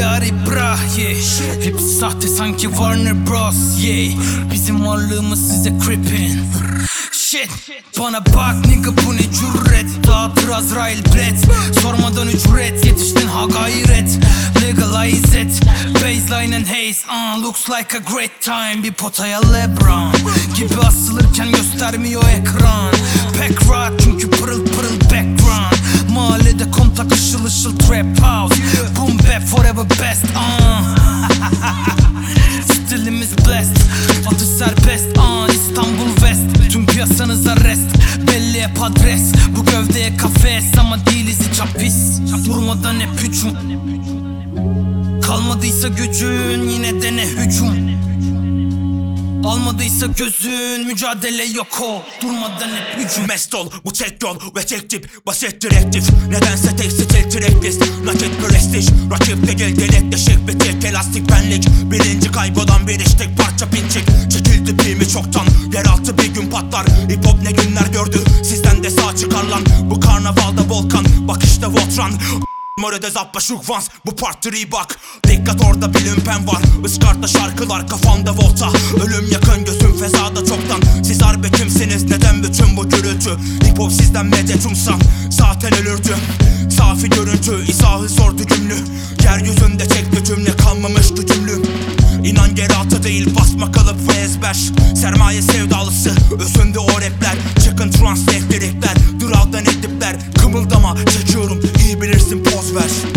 yari brah yeah. Hepsi sahte sanki Warner Bros yeah. Bizim varlığımız size creepin shit. Bana bak nigga bu ne cüret. Dağıtır Azrail Brett. Sormadan ücret. Yetiştin ha gayret. Legalize it. Baseline and haze looks like a great time. Bir potaya Lebron gibi asılırken göstermiyor ekran. Pek rahat çünkü pırıl pırıl background. Mahallede kontak ışıl ışıl trap house. Boom bap forever best Stilimiz blessed. Atış serbest İstanbul West. Tüm piyasanıza rest. Belli hep adres. Bu gövdeye kafes ama değiliz hiç hapis. Durmadan hep hücum. Kalmadıysa gücün yine de ne hücum. Almadıysa gözün mücadele yok o. Durmadan hep hücum. Mest ol bu tek yol ve tek tip basit direktif. Nedense tek stil tracklist. Nakit prestij. Rakip değil denetleşik bir tek elastik benlik. Bilinci kaybolan bir içtik parça pinçik. Çekildi pimi çoktan. Yeraltı bir gün patlar. Hip hop ne günler gördü. Sizden de sağ çıkar lan. Bu karnavalda volkan. Bak işte Voltran. Morede zappa şukvans bu part 3 bak. Dikkat orada bir lümpen var. Iskarta şarkılar kafamda volta. Ölüm yakın gözüm fezada çoktan. Siz harbi kimsiniz neden bütün bu gürültü? Hip hop sizden medet umsam zaten ölürdü. Safi görüntü izahı zor düğümlü. Yeryüzünde tek bir cümle kalmamış gücümlü. İnan geri atı değil basma kalıp ve ezber. Sermaye sevdalısı özünde o rapler. Çıkın translate lirikler. Duraldan edipler. Kımıldama çekiyorum iyi bilirsin poz ver.